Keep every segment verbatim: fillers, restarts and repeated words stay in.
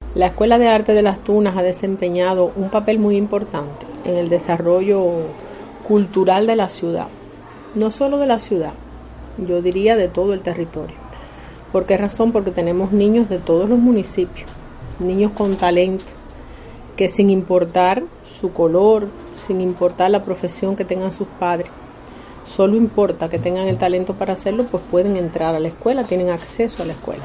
La Escuela de Arte de Las Tunas ha desempeñado un papel muy importante en el desarrollo cultural de la ciudad. No solo de la ciudad, yo diría de todo el territorio. ¿Por qué razón? Porque tenemos niños de todos los municipios, niños con talento, que sin importar su color, sin importar la profesión que tengan sus padres, solo importa que tengan el talento para hacerlo, pues pueden entrar a la escuela, tienen acceso a la escuela.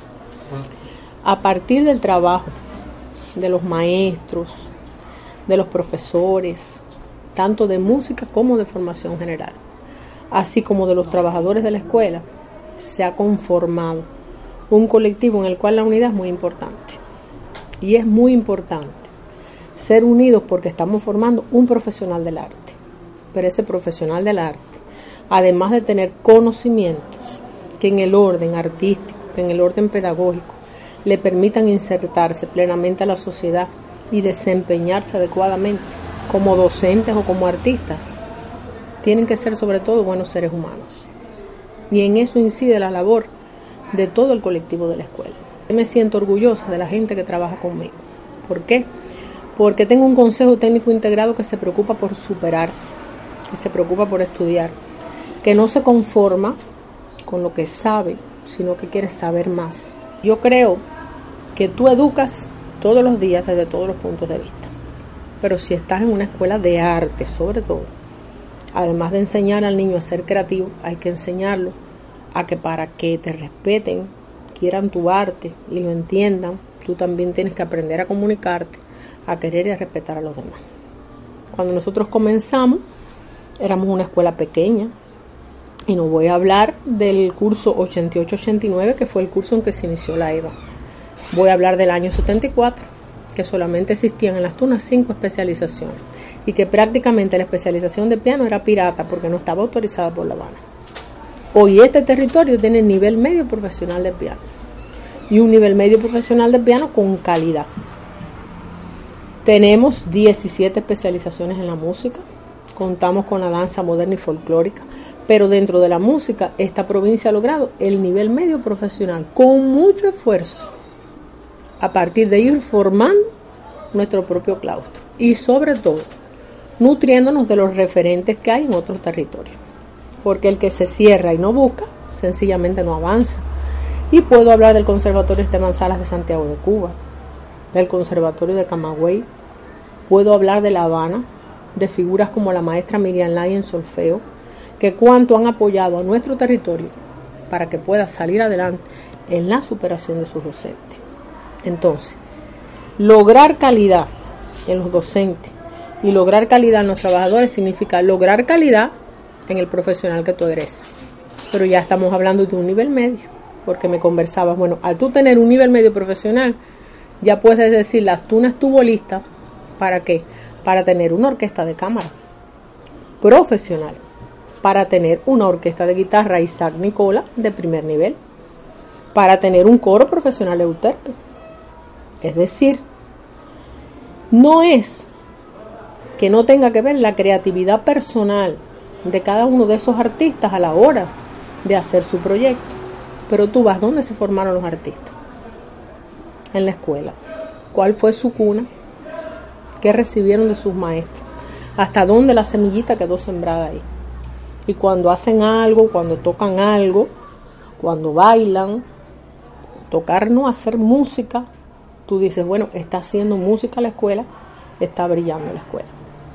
A partir del trabajo de los maestros, de los profesores, tanto de música como de formación general, así como de los trabajadores de la escuela, se ha conformado un colectivo en el cual la unidad es muy importante. Y es muy importante ser unidos porque estamos formando un profesional del arte. Pero ese profesional del arte, además de tener conocimientos que en el orden artístico, que en el orden pedagógico, le permitan insertarse plenamente a la sociedad y desempeñarse adecuadamente como docentes o como artistas, tienen que ser sobre todo buenos seres humanos. Y en eso incide la labor de todo el colectivo de la escuela. Yo me siento orgullosa de la gente que trabaja conmigo. ¿Por qué? Porque tengo un consejo técnico integrado que se preocupa por superarse, que se preocupa por estudiar, que no se conforma con lo que sabe, sino que quiere saber más. Yo creo que tú educas todos los días desde todos los puntos de vista. Pero si estás en una escuela de arte, sobre todo, además de enseñar al niño a ser creativo, hay que enseñarlo a que para que te respeten, quieran tu arte y lo entiendan, tú también tienes que aprender a comunicarte, a querer y a respetar a los demás. Cuando nosotros comenzamos, éramos una escuela pequeña, y no voy a hablar del curso ochenta y ocho ochenta y nueve, que fue el curso en que se inició la EVA. Voy a hablar del año setenta y cuatro, que solamente existían en Las Tunas cinco especializaciones, y que prácticamente la especialización de piano era pirata porque no estaba autorizada por La Habana. Hoy este territorio tiene nivel medio profesional de piano, y un nivel medio profesional de piano con calidad. Tenemos diecisiete especializaciones en la música, contamos con la danza moderna y folclórica, pero dentro de la música esta provincia ha logrado el nivel medio profesional con mucho esfuerzo, a partir de ir formando nuestro propio claustro y sobre todo nutriéndonos de los referentes que hay en otros territorios, porque el que se cierra y no busca sencillamente no avanza. Y puedo hablar del Conservatorio Esteban Salas de Santiago de Cuba, del Conservatorio de Camagüey, puedo hablar de La Habana, de figuras como la maestra Miriam Lai en solfeo, que cuánto han apoyado a nuestro territorio para que pueda salir adelante en la superación de sus docentes. Entonces, lograr calidad en los docentes y lograr calidad en los trabajadores significa lograr calidad en el profesional que tú eres. Pero ya estamos hablando de un nivel medio, porque me conversabas, bueno, al tú tener un nivel medio profesional, ya puedes decir, Las Tunas estuvo lista, ¿para qué? Para tener una orquesta de cámara profesional, para tener una orquesta de guitarra Isaac Nicola de primer nivel, para tener un coro profesional Euterpe. Es decir, no es que no tenga que ver la creatividad personal de cada uno de esos artistas a la hora de hacer su proyecto, pero tú vas, ¿dónde se formaron los artistas? En la escuela. ¿Cuál fue su cuna? ¿Qué recibieron de sus maestros? ¿Hasta dónde la semillita quedó sembrada ahí? Y cuando hacen algo, cuando tocan algo, cuando bailan, tocar no hacer música, tú dices, bueno, está haciendo música la escuela, está brillando la escuela.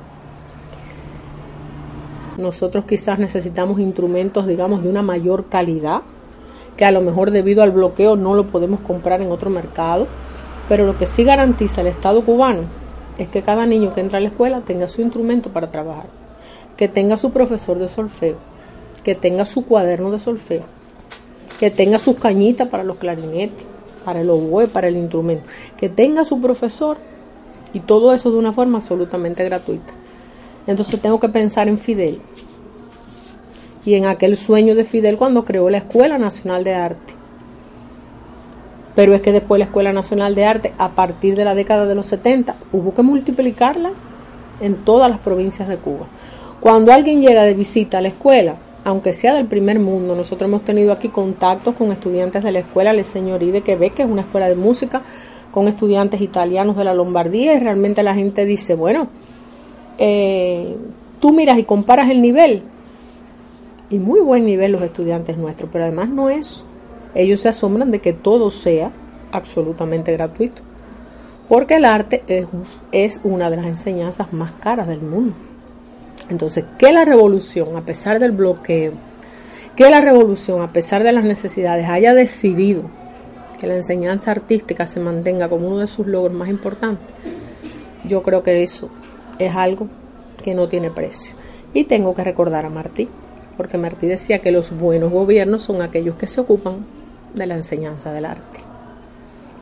Nosotros quizás necesitamos instrumentos, digamos, de una mayor calidad, que a lo mejor debido al bloqueo no lo podemos comprar en otro mercado, pero lo que sí garantiza el Estado cubano es que cada niño que entra a la escuela tenga su instrumento para trabajar, que tenga su profesor de solfeo, que tenga su cuaderno de solfeo, que tenga sus cañitas para los clarinetes, para el oboe, para el instrumento, que tenga su profesor, y todo eso de una forma absolutamente gratuita. Entonces tengo que pensar en Fidel y en aquel sueño de Fidel cuando creó la Escuela Nacional de Arte. Pero es que después la Escuela Nacional de Arte, a partir de la década de los setenta, hubo que multiplicarla en todas las provincias de Cuba. Cuando alguien llega de visita a la escuela, aunque sea del primer mundo, nosotros hemos tenido aquí contactos con estudiantes de la escuela Le Señorí de Quebec, que es una escuela de música con estudiantes italianos de la Lombardía, y realmente la gente dice, bueno, eh, tú miras y comparas el nivel, y muy buen nivel los estudiantes nuestros, pero además no es, ellos se asombran de que todo sea absolutamente gratuito, porque el arte es, es una de las enseñanzas más caras del mundo. Entonces, que la revolución, a pesar del bloqueo, que la revolución, a pesar de las necesidades, haya decidido que la enseñanza artística se mantenga como uno de sus logros más importantes, yo creo que eso es algo que no tiene precio. Y tengo que recordar a Martí, porque Martí decía que los buenos gobiernos son aquellos que se ocupan de la enseñanza del arte.